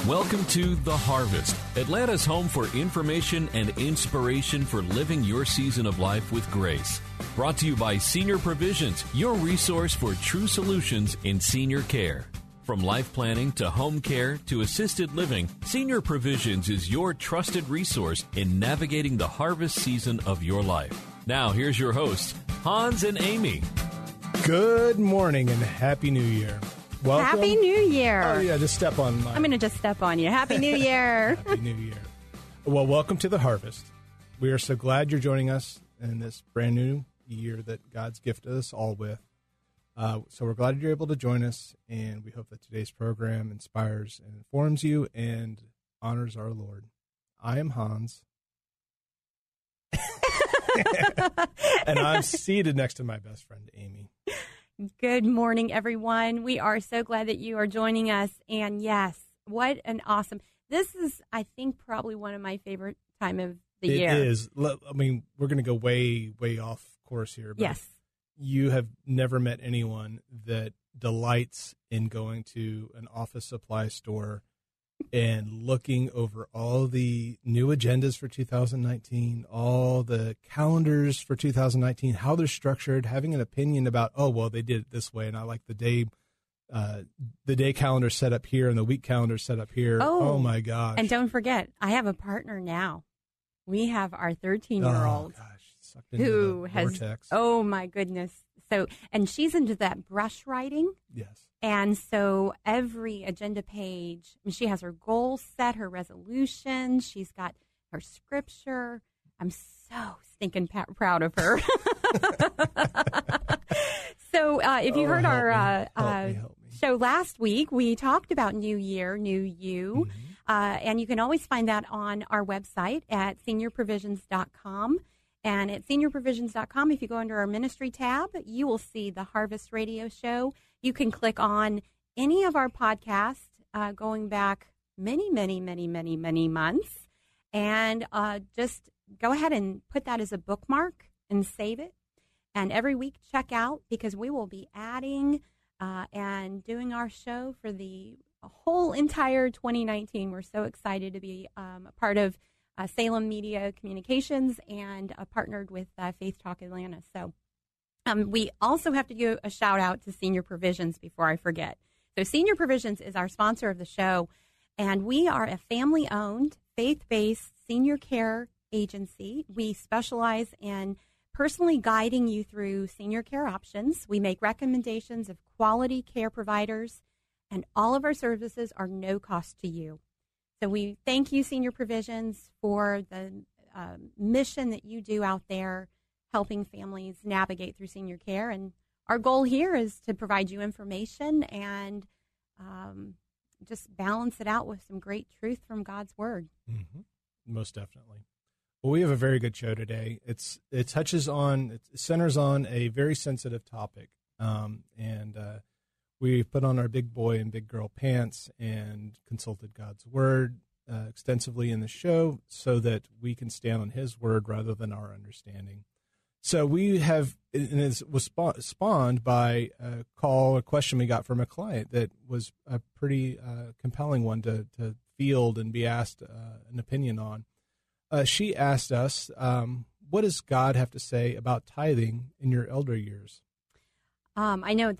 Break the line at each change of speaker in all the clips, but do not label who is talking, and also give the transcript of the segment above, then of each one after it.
Welcome to The Harvest, Atlanta's home for information and inspiration for living your season of life with grace. Brought to you by Senior Provisions, your resource for true solutions in senior care. From life planning to home care to assisted living, Senior Provisions is your trusted resource in navigating the harvest season of your life. Now, here's your hosts, Hans and Amy.
Good morning and Happy New Year. Welcome.
Happy New Year.
Oh, yeah, just step on my...
I'm going to just step on you. Happy New Year.
Happy New Year. Well, welcome to The Harvest. We are so glad you're joining us in this brand new year that God's gifted us all with. So we're glad you're able to join us, and we hope that today's program inspires and informs you and honors our Lord. I am Hans. And I'm seated next to my best friend, Amy.
Good morning, everyone. We are so glad that you are joining us. And yes, what an awesome. This is, I think, probably one of my favorite time of the year.
It is. I mean, we're going to go way, way off course here. But
yes.
You have never met anyone that delights in going to an office supply store and looking over all the new agendas for 2019, all the calendars for 2019, how they're structured, having an opinion about, oh, well, they did it this way, and I like the day calendar set up here and the week calendar set up here. Oh my gosh.
And don't forget, I have a partner now. We have our 13-year-old who has,
vortex.
Oh my goodness. So, and she's into that brush writing.
Yes.
And so every agenda page, she has her goals set, her resolutions. She's got her scripture. I'm so stinking proud of her. So if you heard our show last week, we talked about New Year, New You. Mm-hmm. And you can always find that on our website at seniorprovisions.com. And at seniorprovisions.com, if you go under our ministry tab, you will see the Harvest Radio Show. You can click on any of our podcasts going back many months. And just go ahead and put that as a bookmark and save it. And every week, check out, because we will be adding and doing our show for the whole entire 2019. We're so excited to be a part of Salem Media Communications and partnered with Faith Talk Atlanta. So we also have to give a shout out to Senior Provisions before I forget. So Senior Provisions is our sponsor of the show, and we are a family-owned, faith-based senior care agency. We specialize in personally guiding you through senior care options. We make recommendations of quality care providers, and all of our services are no cost to you. So we thank you, Senior Provisions, for the mission that you do out there, helping families navigate through senior care. And our goal here is to provide you information and just balance it out with some great truth from God's Word.
Mm-hmm. Most definitely. Well, we have a very good show today. It centers on a very sensitive topic, and we put on our big boy and big girl pants and consulted God's Word extensively in the show so that we can stand on His Word rather than our understanding. So we have, and it was spawned by a question we got from a client that was a pretty compelling one to field and be asked an opinion on. She asked us, what does God have to say about tithing in your elder years?
I know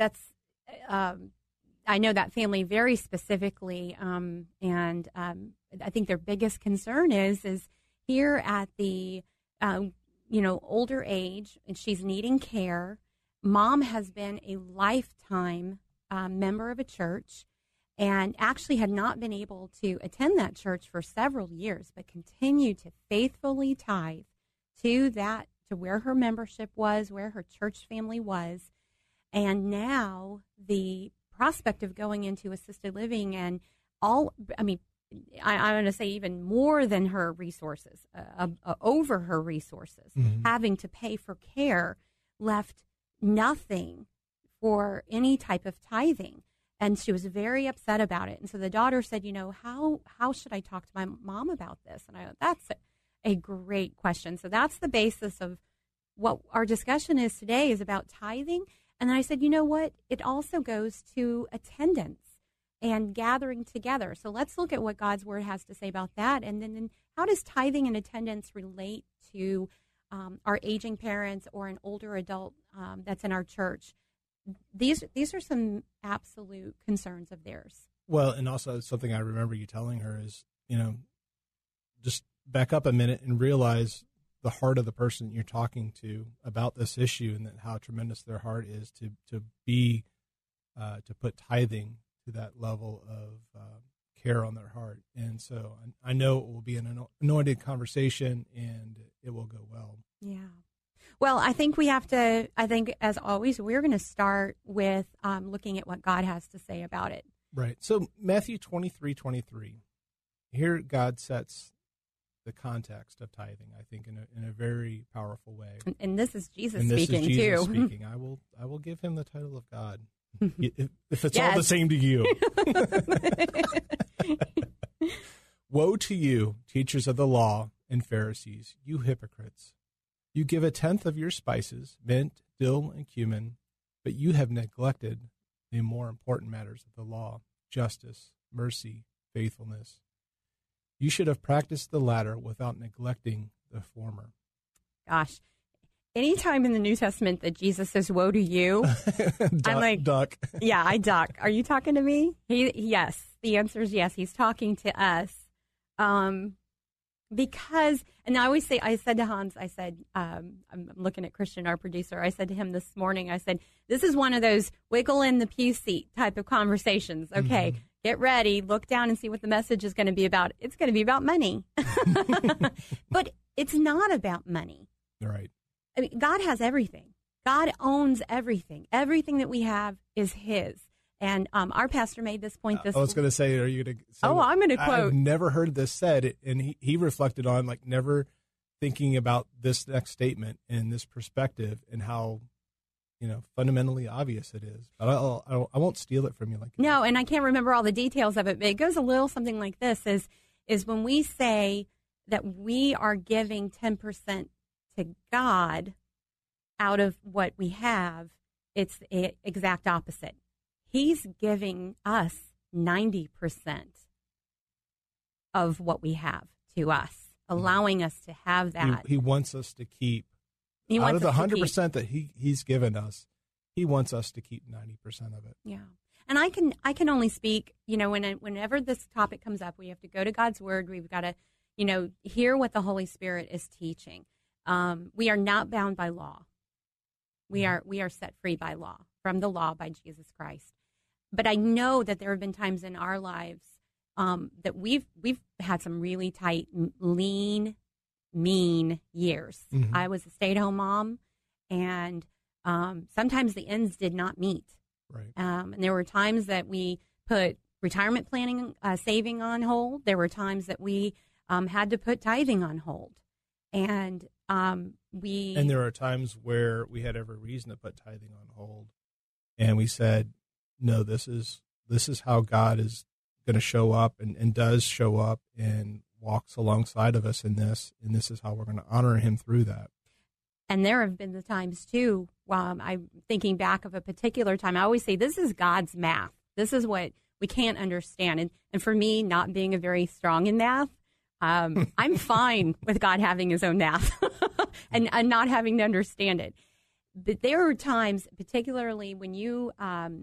that family very specifically, and I think their biggest concern is here at the older age, and she's needing care. Mom has been a lifetime member of a church, and actually had not been able to attend that church for several years, but continued to faithfully tithe to where her membership was, where her church family was. And now the prospect of going into assisted living and I'm going to say even more than her resources, over her resources, mm-hmm. having to pay for care, left nothing for any type of tithing. And she was very upset about it. And so the daughter said, how should I talk to my mom about this? And I go, that's a great question. So that's the basis of what our discussion is today, is about tithing. And then I said, you know what? It also goes to attendance. and gathering together. So let's look at what God's word has to say about that. And then how does tithing and attendance relate to our aging parents or an older adult that's in our church? These are some absolute concerns of theirs.
Well, and also something I remember you telling her is, just back up a minute and realize the heart of the person you're talking to about this issue, and that how tremendous their heart is to put tithing to that level of care on their heart. And so I know it will be an anointed conversation, and it will go well.
Yeah. Well, I think as always, we're going to start with looking at what God has to say about it.
Right. So Matthew 23:23, here God sets the context of tithing, I think, in a very powerful way.
And this is Jesus
and this
speaking
is Jesus
too.
Speaking. I will give him the title of God, if it's all the same to you. Woe to you, teachers of the law and Pharisees, you hypocrites! You give 1/10 of your spices, mint, dill, and cumin, but you have neglected the more important matters of the law: justice, mercy, faithfulness. You should have practiced the latter without neglecting the former.
Gosh, anytime in the New Testament that Jesus says, woe to you, I'm like,
duck.
Yeah, I duck. Are you talking to me? Yes. The answer is yes. He's talking to us. Because, and I said to Hans, I'm looking at Christian, our producer, I said to him this morning, I said, this is one of those wiggle in the pew seat type of conversations. Okay, Get ready, look down and see what the message is going to be about. It's going to be about money. But it's not about money.
Right.
I mean, God has everything. God owns everything. Everything that we have is His. And our pastor made this point this.
I was going to say, are you going to?
I'm going to quote.
I've never heard this said, and he reflected on never thinking about this next statement and this perspective and how fundamentally obvious it is. But I won't steal it from you like.
No, and I can't remember all the details of it, but it goes a little something like this: is when we say that we are giving 10% to God out of what we have, it's the exact opposite. He's giving us 90% of what we have to us, allowing us to have that.
He wants us to keep, out of the 100% that he's given us, he wants us to keep 90% of it.
Yeah. And I can only speak, whenever this topic comes up, we have to go to God's Word. We've got to, hear what the Holy Spirit is teaching. We are not bound by law. We are set free by law, from the law by Jesus Christ. But I know that there have been times in our lives that we've had some really tight, lean, mean years. Mm-hmm. I was a stay-at-home mom, and sometimes the ends did not meet.
Right.
And there were times that we put retirement planning, saving on hold. There were times that we had to put tithing on hold. And
And there are times where we had every reason to put tithing on hold. And we said, no, this is how God is going to show up and does show up and walks alongside of us in this, and this is how we're going to honor Him through that.
And there have been the times, too, I'm thinking back of a particular time. I always say, this is God's math. This is what we can't understand. And for me, not being very strong in math, I'm fine with God having His own math and not having to understand it. But there are times, particularly when you,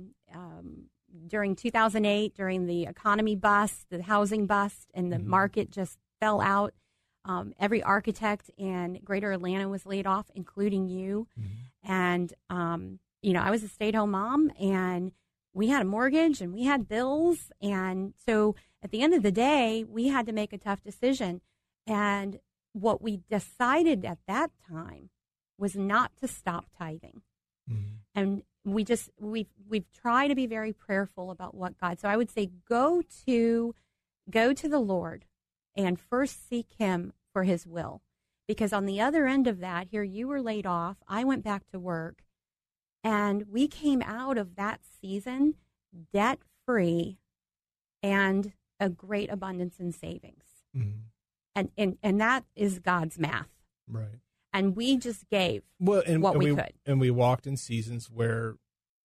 during 2008, during the economy bust, the housing bust, and the market just fell out, every architect in Greater Atlanta was laid off, including you. Mm-hmm. And, I was a stay-at-home mom, and we had a mortgage, and we had bills. And so at the end of the day, we had to make a tough decision. And what we decided at that time was not to stop tithing. Mm-hmm. And we've tried to be very prayerful about what God. So I would say go to the Lord and first seek Him for His will. Because on the other end of that, here you were laid off, I went back to work, and we came out of that season debt-free and a great abundance in savings. Mm-hmm. And that is God's math.
Right.
And we just gave
we
could.
And we walked in seasons where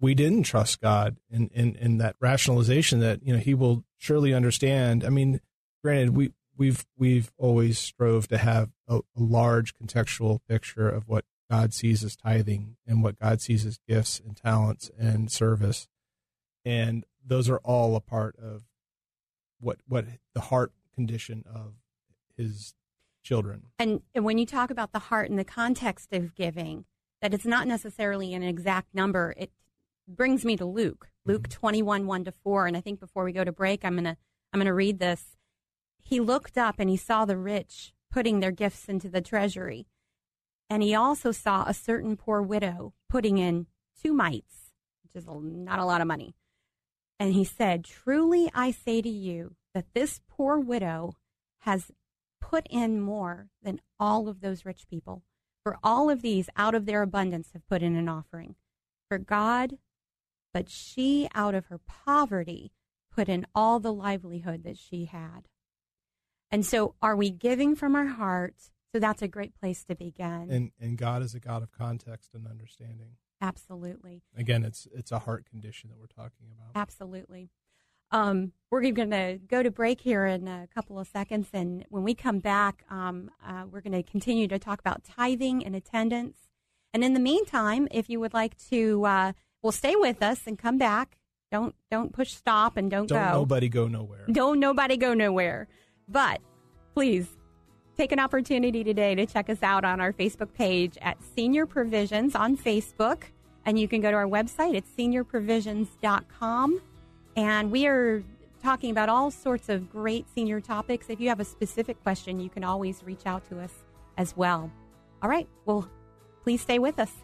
we didn't trust God in that rationalization that, he will surely understand. I mean, granted, we've always strove to have a large contextual picture of what God sees as tithing and what God sees as gifts and talents and service. And those are all a part of what the heart condition of his children. And
when you talk about the heart in the context of giving, that it's not necessarily an exact number, it brings me to Luke 21, 1-4. And I think before we go to break, I'm gonna read this. He looked up and he saw the rich putting their gifts into the treasury. And he also saw a certain poor widow putting in 2 mites, which is not a lot of money. And he said, truly I say to you that this poor widow has put in more than all of those rich people. For all of these out of their abundance have put in an offering for God, but she out of her poverty put in all the livelihood that she had. And so are we giving from our heart? So that's a great place to begin.
And God is a God of context and understanding.
Absolutely.
Again, it's a heart condition that we're talking about.
Absolutely. We're going to go to break here in a couple of seconds, and when we come back, we're going to continue to talk about tithing and attendance. And in the meantime, if you would like to, stay with us and come back. Don't push stop and don't go.
Don't nobody go nowhere.
Don't nobody go nowhere. But please take an opportunity today to check us out on our Facebook page at Senior Provisions on Facebook. And you can go to our website at seniorprovisions.com. And we are talking about all sorts of great senior topics. If you have a specific question, you can always reach out to us as well. All right. Well, please stay with us.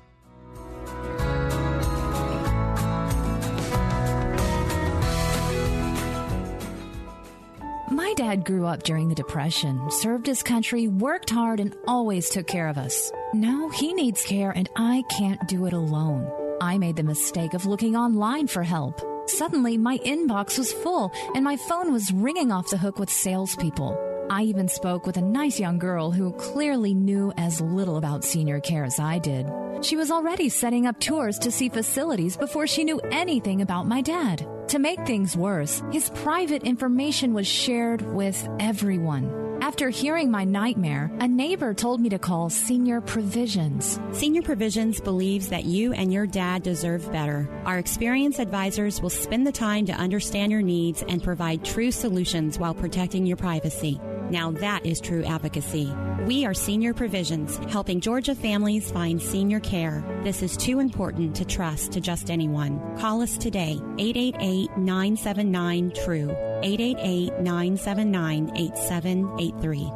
My dad grew up during the Depression, served his country, worked hard, and always took care of us. Now he needs care, and I can't do it alone. I made the mistake of looking online for help. Suddenly, my inbox was full, and my phone was ringing off the hook with salespeople. I even spoke with a nice young girl who clearly knew as little about senior care as I did. She was already setting up tours to see facilities before she knew anything about my dad. To make things worse, his private information was shared with everyone. After hearing my nightmare, a neighbor told me to call Senior Provisions.
Senior Provisions believes that you and your dad deserve better. Our experienced advisors will spend the time to understand your needs and provide true solutions while protecting your privacy. Now that is true advocacy. We are Senior Provisions, helping Georgia families find senior care. This is too important to trust to just anyone. Call us today, 888-979-TRUE, 888-979-8783.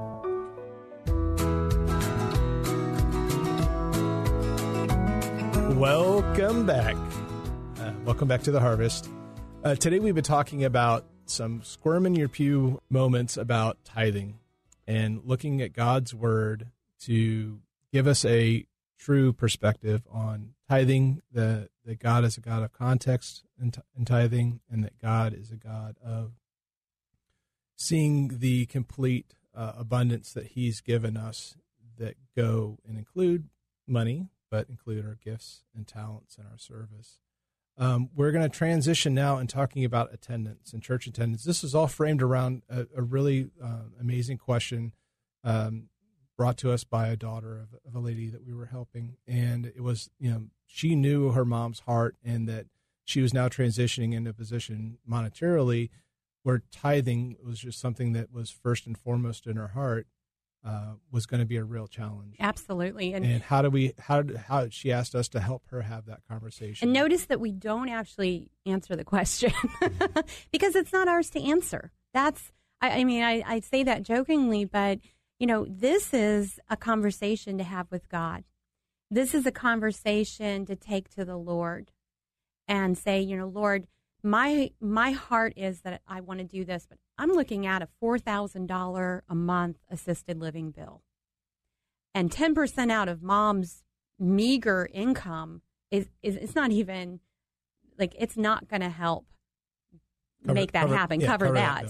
Welcome back. Welcome back to The Harvest. Today we've been talking about some squirm in your pew moments about tithing and looking at God's word to give us a true perspective on tithing, that God is a God of context in tithing, and that God is a God of seeing the complete abundance that he's given us that go and include money, but include our gifts and talents and our service. We're going to transition now in talking about attendance and church attendance. This is all framed around a really amazing question brought to us by a daughter of a lady that we were helping. And it was, she knew her mom's heart and that she was now transitioning into a position monetarily where tithing was just something that was first and foremost in her heart. Was going to be a real challenge.
Absolutely.
And how she asked us to help her have that conversation.
And notice that we don't actually answer the question because it's not ours to answer. I say that jokingly, but this is a conversation to have with God. This is a conversation to take to the Lord and say, Lord, my heart is that I want to do this, but I'm looking at a $4,000 a month assisted living bill. And 10% out of mom's meager income is it's not even, it's not going to help make that happen, cover that.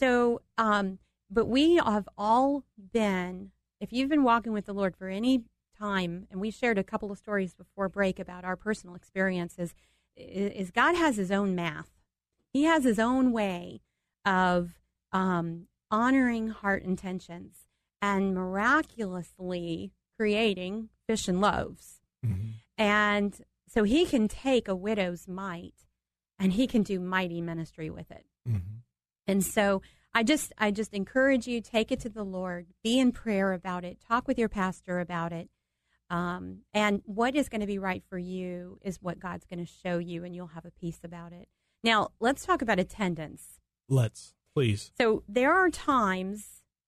Mm-hmm. But we have all been, if you've been walking with the Lord for any time, and we shared a couple of stories before break about our personal experiences, is God has his own math. He has his own way of honoring heart intentions and miraculously creating fish and loaves. Mm-hmm. And so he can take a widow's mite and he can do mighty ministry with it. Mm-hmm. And so I just encourage you, take it to the Lord, be in prayer about it, talk with your pastor about it. And what is going to be right for you is what God's going to show you, and you'll have a peace about it. Now, let's talk about attendance.
Let's, please.
So there are times,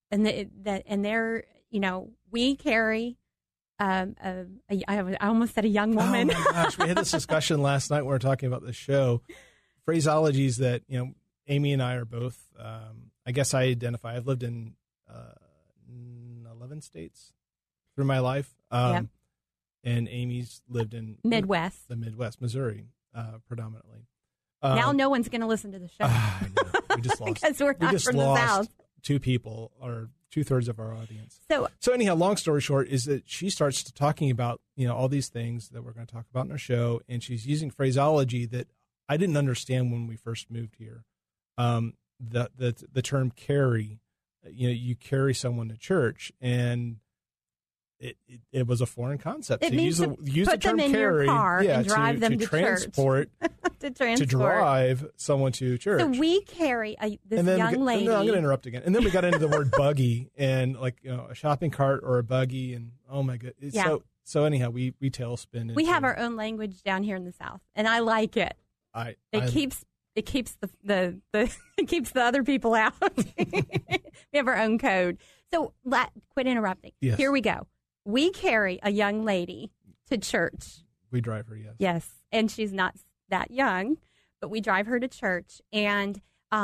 we carry. I almost said a young woman.
Oh my gosh, we had this discussion last night when we were talking about the show. Phraseologies that, Amy and I are both, I guess I identify. I've lived in 11 states through my life. And Amy's lived in the Midwest, Missouri, predominantly.
Now no one's going to listen to the show.
I know. We just lost.
Because we're not from the South.
2 people, or 2/3 of our audience. So anyhow, long story short is that she starts talking about, all these things that we're going to talk about in our show, and she's using phraseology that I didn't understand when we first moved here. The term carry, you carry someone to church, and it was a foreign concept.
It means to use
put
the term
them in
carry,
your car
and drive them to
transport, to drive someone to church.
So we carry this young lady.
I'm going to interrupt again. And then we got into the word buggy, and a shopping cart or a buggy, and oh my goodness. Yeah. So anyhow, we tailspin.
We have our own language down here in the South, and I like it. It keeps the it keeps the other people out. We have our own code. So quit interrupting.
Yes.
Here we go. We carry a young lady to church.
We drive her, yes.
Yes, and she's not that young, but we drive her to church. And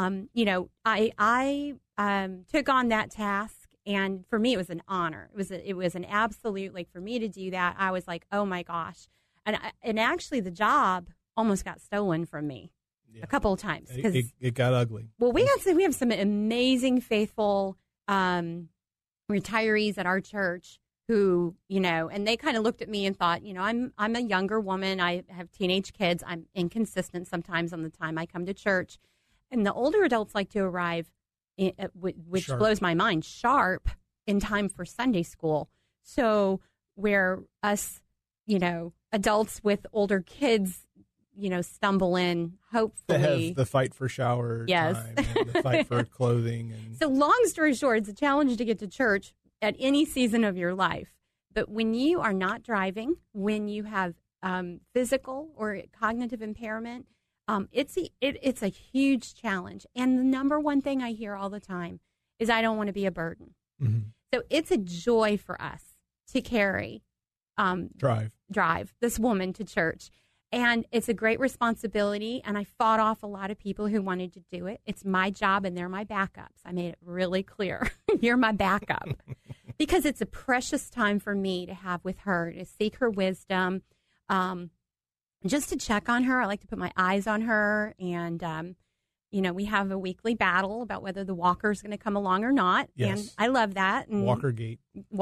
I took on that task, and for me, it was an honor. It was an absolute, for me to do that. I was like, oh my gosh, and actually, the job almost got stolen from me a couple of times because
it got ugly.
Well, we have some amazing, faithful retirees at our church who, and they kind of looked at me and thought, I'm a younger woman. I have teenage kids. I'm inconsistent sometimes on the time I come to church. And the older adults like to arrive, which
sharp.
Blows my mind, sharp in time for Sunday school. So where us, adults with older kids, stumble in, hopefully.
They have the fight for shower time and the fight for clothing. And
so long story short, it's a challenge to get to church at any season of your life. But when you are not driving, when you have physical or cognitive impairment, it's a huge challenge. And the number one thing I hear all the time is I don't want to be a burden. Mm-hmm. So it's a joy for us to carry, drive this woman to church. And it's a great responsibility, and I fought off a lot of people who wanted to do it. It's my job, and they're my backups. I made it really clear. You're my backup. Because it's a precious time for me to have with her, to seek her wisdom, just to check on her. I like to put my eyes on her, and, we have a weekly battle about whether the walker is going to come along or not.
Yes.
And I love that. And
Walkergate.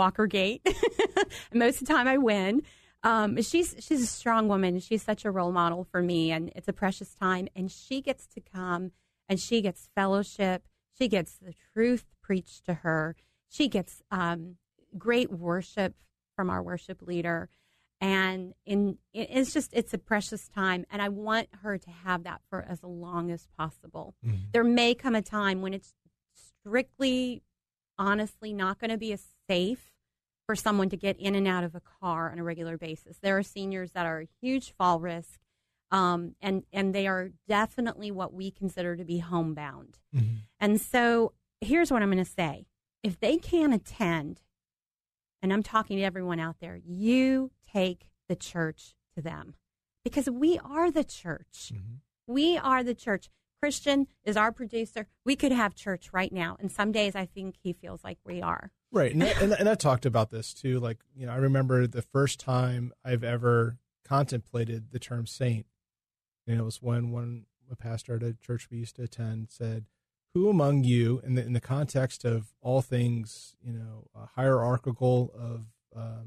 Most of the time I win. She's a strong woman. She's such a role model for me, and it's a precious time. And she gets to come, and she gets fellowship. She gets the truth preached to her. She gets great worship from our worship leader, and it's a precious time. And I want her to have that for as long as possible. Mm-hmm. There may come a time when it's strictly, honestly, not going to be as safe for someone to get in and out of a car on a regular basis. There are seniors that are a huge fall risk, and they are definitely what we consider to be homebound. Mm-hmm. And so here's what I'm going to say. If they can't attend, and I'm talking to everyone out there, you take the church to them, because we are the church. Mm-hmm. We are the church. Christian is our producer. We could have church right now, and some days I think he feels like we are.
Right, and I talked about this too. I remember the first time I've ever contemplated the term saint. And it was when a pastor at a church we used to attend said, "Who among you," in the context of all things, hierarchical of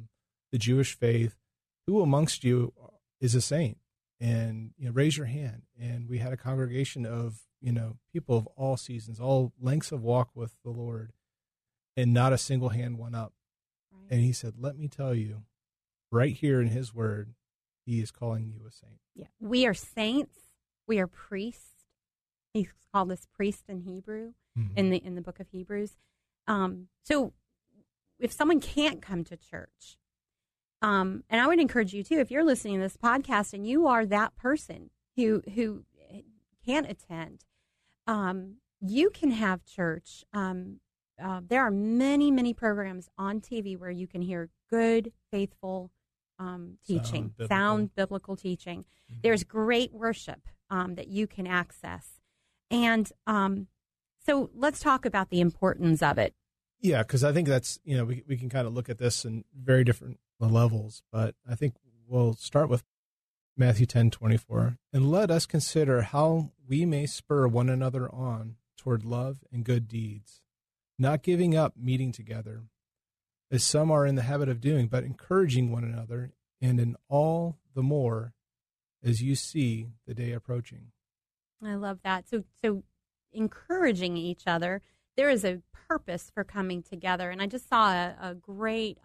the Jewish faith, who amongst you is a saint? And, raise your hand. And we had a congregation of, people of all seasons, all lengths of walk with the Lord, and not a single hand went up. Right. And he said, let me tell you, right here in his word, he is calling you a saint.
Yeah, we are saints. We are priests. He's called us priest in Hebrew, in the book of Hebrews. So if someone can't come to church, and I would encourage you too, if you're listening to this podcast and you are that person who can't attend, you can have church. There are many, many programs on TV where you can hear good, faithful teaching, sound biblical teaching. Mm-hmm. There's great worship that you can access. And so let's talk about the importance of it.
Yeah, because I think that's, we can kind of look at this in very different levels, but I think we'll start with Matthew 10:24. And let us consider how we may spur one another on toward love and good deeds, not giving up meeting together, as some are in the habit of doing, but encouraging one another, and in all the more as you see the day approaching.
I love that. So encouraging each other. There is a purpose for coming together. And I just saw a great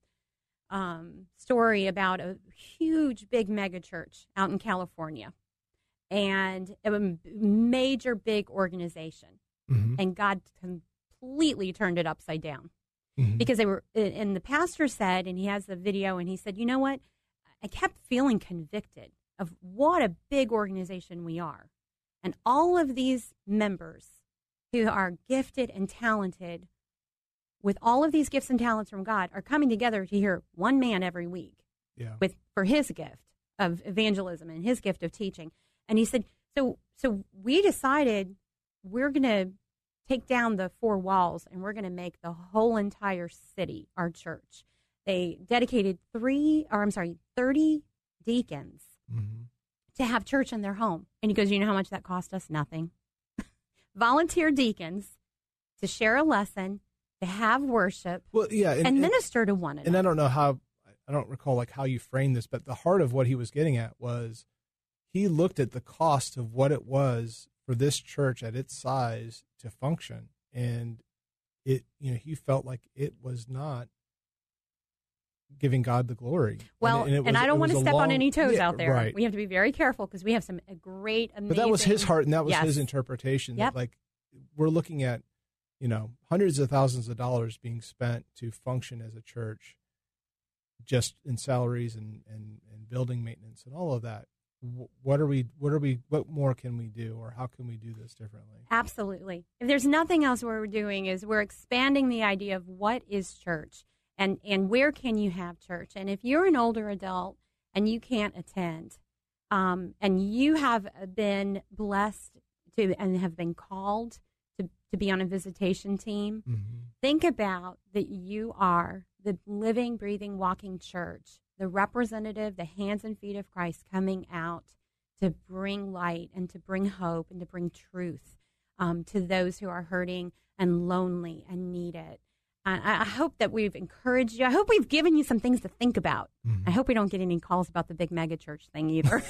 story about a huge, big mega church out in California, and a major, big organization. Mm-hmm. And God completely turned it upside down because they were, and the pastor said, and he has the video, and he said, you know what? I kept feeling convicted of what a big organization we are. And all of these members who are gifted and talented with all of these gifts and talents from God are coming together to hear one man every week for his gift of evangelism and his gift of teaching. And he said, so we decided we're going to take down the four walls and we're going to make the whole entire city our church. They dedicated 30 deacons to have church in their home. And he goes, you know how much that cost us? Nothing. Volunteer deacons to share a lesson, to have worship, and minister to one another.
And I don't recall how you framed this, but the heart of what he was getting at was he looked at the cost of what it was for this church at its size to function. And he felt like it was not giving God the glory.
Well, and I don't want to step on any toes out there. Right. We have to be very careful because we have some great, amazing.
But that was his heart, and that was his interpretation.
Yep.
That, we're looking at, hundreds of thousands of dollars being spent to function as a church, just in salaries and building maintenance and all of that. What more can we do, or how can we do this differently?
Absolutely. If there's nothing else we're doing is we're expanding the idea of what is church. And where can you have church? And if you're an older adult and you can't attend, and you have been blessed and have been called to be on a visitation team, think about that you are the living, breathing, walking church, the representative, the hands and feet of Christ coming out to bring light and to bring hope and to bring truth to those who are hurting and lonely and need it. I hope that we've encouraged you. I hope we've given you some things to think about. I hope we don't get any calls about the big mega church thing either.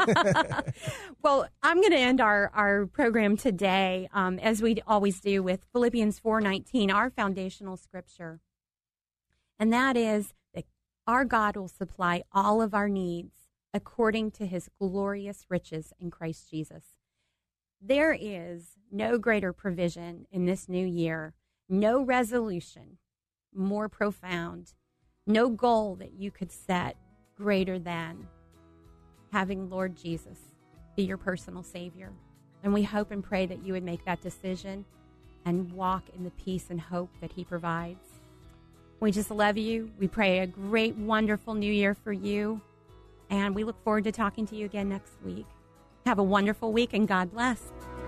Well, I'm going to end our program today, as we always do, with Philippians 4:19, our foundational scripture. And that is that our God will supply all of our needs according to his glorious riches in Christ Jesus. There is no greater provision in this new year. No resolution more profound, no goal that you could set greater than having Lord Jesus be your personal Savior. And we hope and pray that you would make that decision and walk in the peace and hope that he provides. We just love you. We pray a great, wonderful new year for you. And we look forward to talking to you again next week. Have a wonderful week and God bless.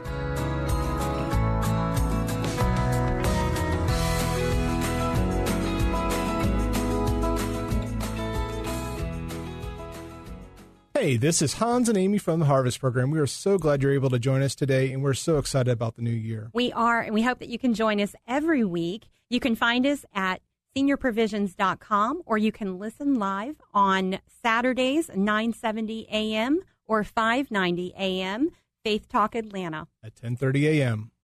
Hey, this is Hans and Amy from the Harvest Program. We are so glad you're able to join us today, and we're so excited about the new year.
We are, and we hope that you can join us every week. You can find us at seniorprovisions.com, or you can listen live on Saturdays, 9:70 a.m. or 5:90 a.m., Faith Talk Atlanta.
At 10:30 a.m.